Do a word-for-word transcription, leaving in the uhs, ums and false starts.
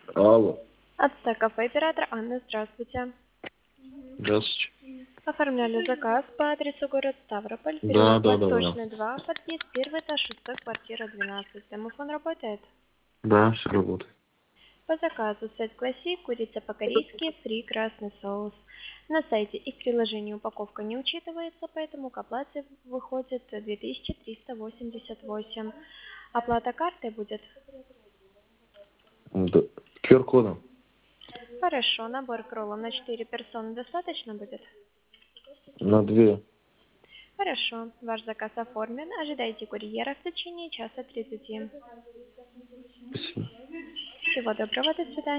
Алло. Отстак кафе, оператор Анна, здравствуйте. Здравствуйте. Оформляли заказ по адресу город Ставрополь, Да, переулок да, да, да. Восточный, два, подъезд первый этаж, шестой, квартира двенадцать. Домофон работает? Да, все работает. По заказу сет классик, курица по-корейски, фри, красный соус. На сайте и в приложении упаковка не учитывается, поэтому к оплате выходит две тысячи триста восемьдесят восемь. Оплата картой будет? Да. ку ар кодом. Хорошо, набор кроллов на четыре персоны достаточно будет? На две. Хорошо, ваш заказ оформлен. Ожидайте курьера в течение часа тридцати. Спасибо. Всего доброго, до свидания.